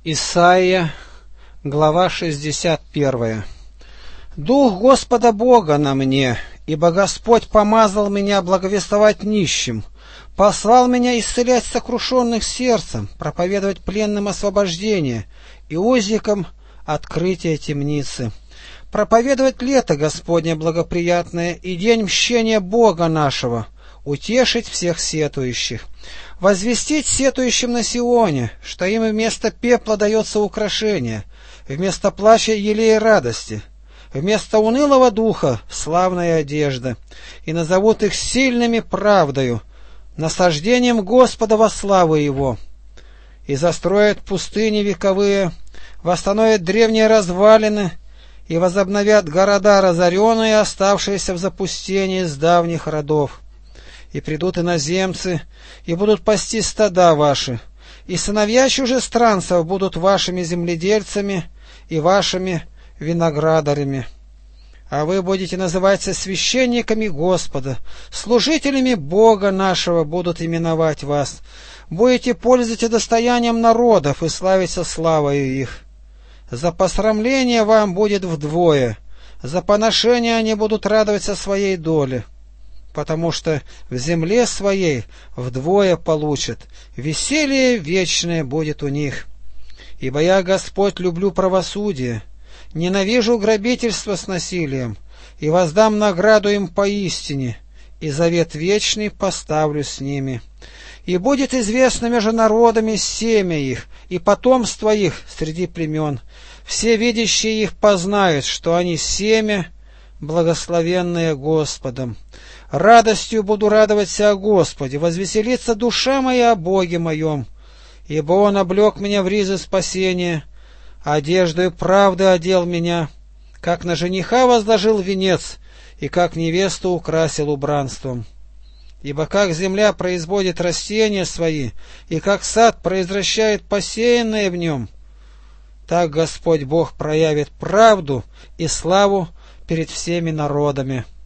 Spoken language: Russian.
Исайя, глава 61. «Дух Господа Бога на мне, ибо Господь помазал меня благовествовать нищим, послал меня исцелять сокрушенных сердцем, проповедовать пленным освобождение и узникам открытие темницы, проповедовать лето Господне благоприятное и день мщения Бога нашего, утешить всех сетующих, возвестить сетующим на Сионе, что им вместо пепла дается украшение, вместо плача елея радости, вместо унылого духа славная одежда, и назовут их сильными правдою, насаждением Господа во славу Его, и застроят пустыни вековые, восстановят древние развалины, и возобновят города разоренные, оставшиеся в запустении с давних родов. И придут иноземцы, и будут пасти стада ваши, и сыновья чужестранцев будут вашими земледельцами и вашими виноградарями. А вы будете называться священниками Господа, служителями Бога нашего будут именовать вас. Будете пользоваться достоянием народов и славиться славою их. За посрамление вам будет вдвое, за поношение они будут радоваться своей доле, потому что в земле своей вдвое получат, веселье вечное будет у них. Ибо я, Господь, люблю правосудие, ненавижу грабительство с насилием, и воздам награду им поистине, и завет вечный поставлю с ними. И будет известно между народами семя их, и потомство их среди племен. Все видящие их познают, что они семя, благословенное Господом. Радостью буду радоваться о Господе, возвеселится душа моя о Боге моем, ибо Он облек меня в ризы спасения, одеждою правды одел меня, как на жениха возложил венец, и как невесту украсил убранством. Ибо как земля производит растения свои, и как сад произвращает посеянное в нем, так Господь Бог проявит правду и славу перед всеми народами.